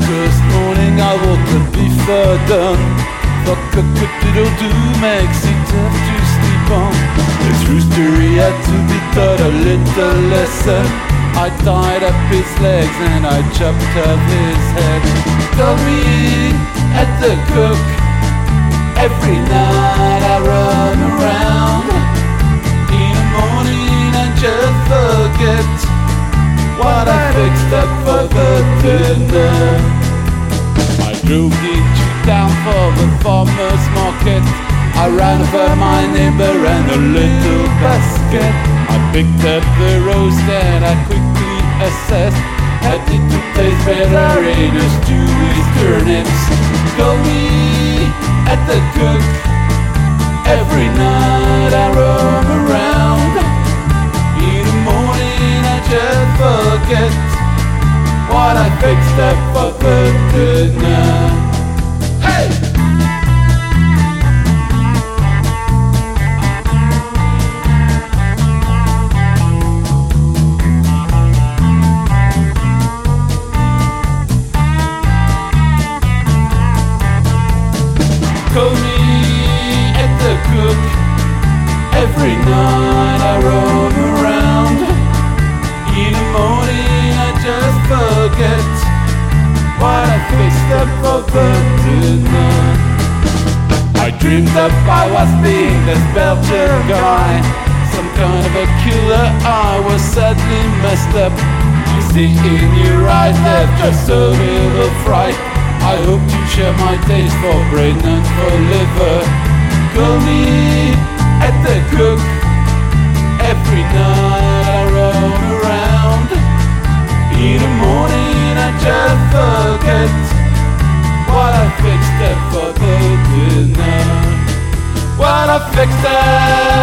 First morning I woke up before dawn. The cock-a-doodle-doo makes it tough to sleep on. The true story had to be taught a little lesson. I tied up his legs and I chopped off his head. Call me at the cook. Every night I run around. In the morning I just forget what I fixed up for the dinner. I drove into town for the farmer's market. I ran over my neighbor and a little basket. I picked up the roast and I quickly assessed how did it taste better in a stew with turnips. Call me at the cook. Every night I roam around. In the morning I just forget what I fixed up for the dinner. Hey! Call me at the cook. Every night I roam around. In the morning I just forget what I fixed up for the dinner. I dreamed up I was being this Belgian guy, some kind of a killer. I was sadly messed up. You see in your eyes there's just a little fright. I hope you share my taste for brain and for liver. Call me at the cook. Every night I roam around. In the morning I just forget what I fixed up for the dinner. What I fixed up